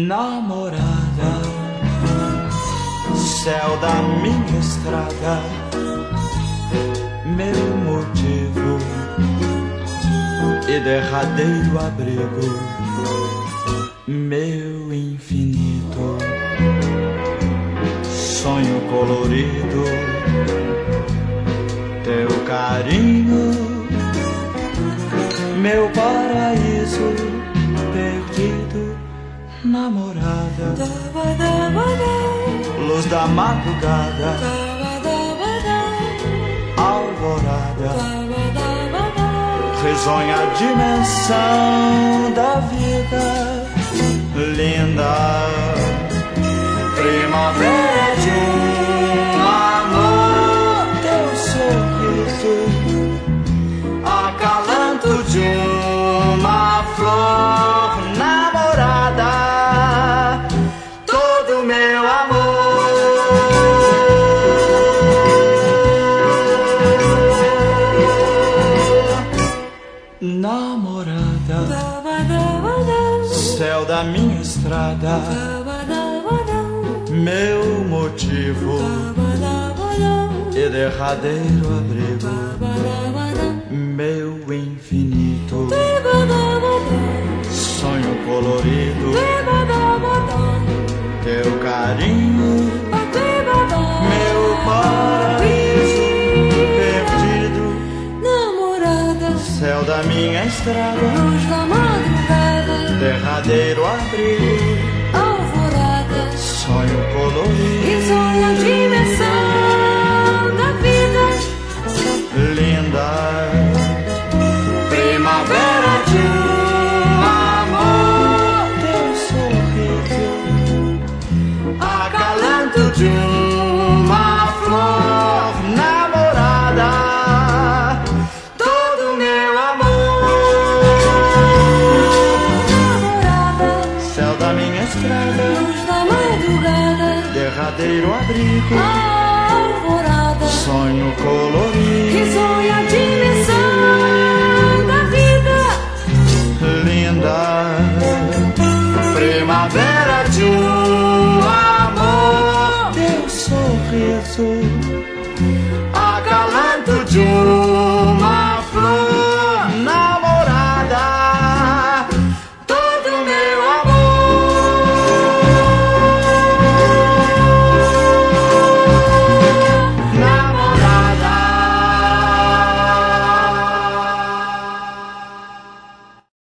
Namorada, céu da minha estrada, meu motivo e derradeiro abrigo, meu infinito sonho colorido, teu carinho, meu paraíso perdido. Namorada, luz da madrugada, alvorada, risonha a dimensão da vida, linda primavera de um amor, teu sorriso, acalanto de uma flor. Namorada, todo meu amor. Namorada, céu da minha estrada, meu motivo e derradeiro abrigo, meu infinito sonho colorido, teu carinho, meu paraíso perdido. Namorada, céu da minha estrada, luz da madrugada, derradeiro abrigo, alvorada, sonho colorido, risonha a dimensão da vida, linda primavera de um amor, teu sorriso, acalanto de uma flor. Namorada, todo meu amor. namorada, Céu da minha estrada, luz da madrugada, derradeiro abrigo, alvorada, sonho colorido.